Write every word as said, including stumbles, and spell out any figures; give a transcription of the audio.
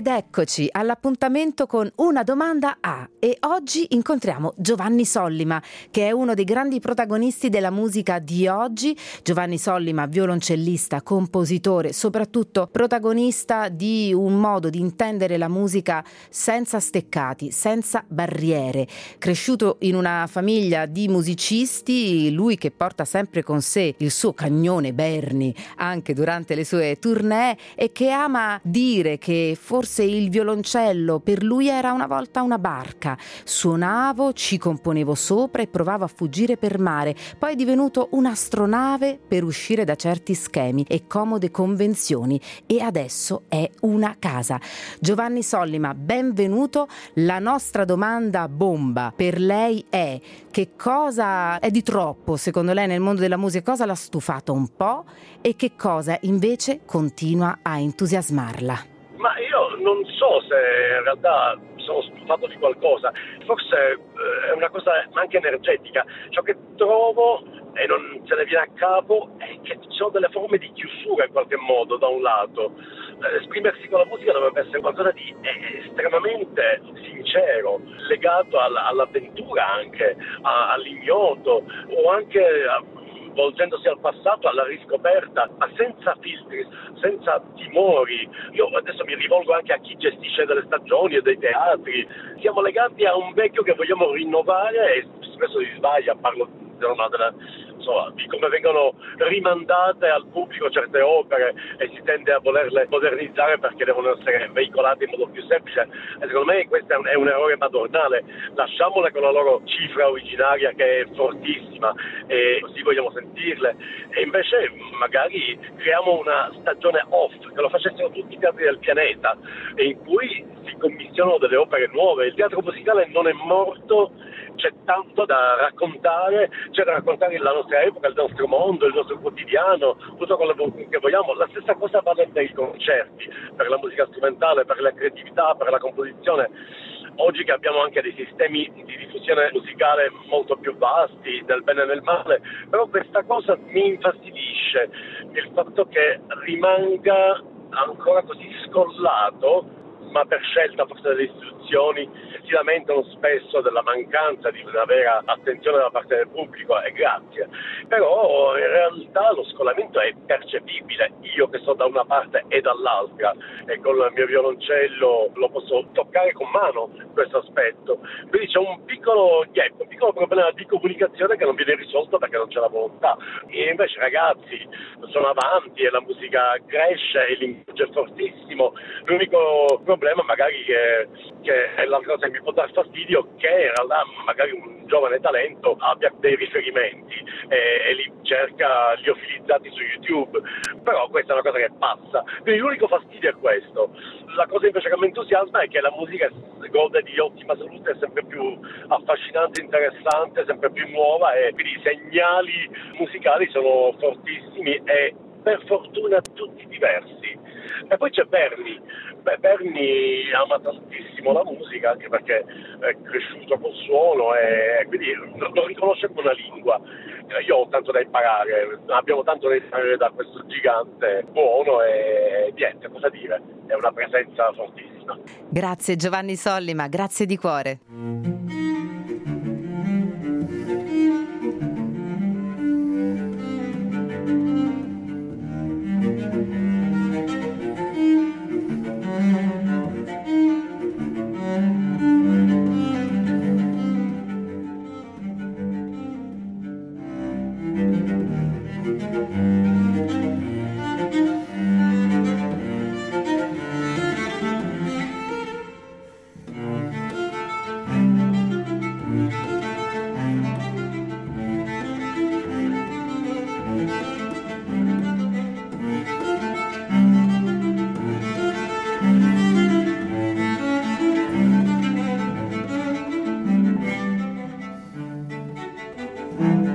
Ed eccoci all'appuntamento con Una domanda a, e oggi incontriamo Giovanni Sollima, che è uno dei grandi protagonisti della musica di oggi. Giovanni Sollima, violoncellista, compositore, soprattutto protagonista di un modo di intendere la musica senza steccati, senza barriere. Cresciuto in una famiglia di musicisti, lui che porta sempre con sé il suo cagnone Bernie anche durante le sue tournée, e che ama dire che forse il violoncello per lui era una volta una barca. Suonavo, ci componevo sopra e provavo a fuggire per mare. Poi è divenuto un'astronave per uscire da certi schemi e comode convenzioni, e adesso è una casa. Giovanni Sollima, benvenuto. La nostra domanda bomba per lei è: che cosa è di troppo secondo lei nel mondo della musica? Cosa l'ha stufato un po' e che cosa invece continua a entusiasmarla? Ma io non so se in realtà sono stufato di qualcosa, forse eh, è una cosa anche energetica. Ciò che trovo e non se ne viene a capo è che ci sono delle forme di chiusura in qualche modo. Da un lato eh, esprimersi con la musica dovrebbe essere qualcosa di eh, estremamente sincero, legato all- all'avventura, anche a- all'ignoto, o anche a volgendosi al passato, alla riscoperta, ma senza filtri, senza timori. Io adesso mi rivolgo anche a chi gestisce delle stagioni e dei teatri. Siamo legati a un vecchio che vogliamo rinnovare e spesso si sbaglia. Parlo della, della, insomma, di come vengono rimandate al pubblico certe opere e si tende a volerle modernizzare perché devono essere veicolate in modo più semplice, e secondo me questo è un, è un errore madornale. Lasciamole con la loro cifra originaria, che è fortissima, e così vogliamo sentirle, e invece magari creiamo una stagione off, che lo facessero tutti i teatri del pianeta, e in cui si commissionano delle opere nuove. Il teatro musicale non è morto, c'è tanto da raccontare, c'è da raccontare la nostra epoca, il nostro mondo, il nostro quotidiano, tutto quello che vogliamo. La stessa cosa vale per i concerti, per la musica strumentale, per la creatività, per la composizione. Oggi che abbiamo anche dei sistemi di diffusione musicale molto più vasti, del bene e del male, però questa cosa mi infastidisce, il fatto che rimanga ancora così scollato, ma per scelta forse delle istituzioni, si lamentano spesso della mancanza di una vera attenzione da parte del pubblico, e grazie. Però in realtà lo scollamento è percepibile. Io che sto da una parte e dall'altra, e con il mio violoncello lo posso toccare con mano questo aspetto. Quindi c'è un piccolo gap, un piccolo problema di comunicazione che non viene risolto perché non c'è la volontà. E invece ragazzi sono avanti e la musica cresce e il linguaggio è fortissimo. L'unico problema magari che, che è la cosa che mi può dar fastidio, che in realtà magari un giovane talento abbia dei riferimenti e, e li cerca liofilizzati su YouTube, però questa è una cosa che passa. Quindi l'unico fastidio è questo. La cosa invece che mi entusiasma è che la musica gode di ottima salute, è sempre più affascinante, interessante, sempre più nuova, e quindi i segnali musicali sono fortissimi e per fortuna tutti diversi. E poi c'è Bernie. Beh, Bernie ama tantissimo la musica, anche perché è cresciuto col suono e quindi lo riconosce come una lingua. Io ho tanto da imparare, abbiamo tanto da imparare da questo gigante buono, e niente, cosa dire, è una presenza fortissima. Grazie Giovanni Sollima, grazie di cuore. Mm-hmm.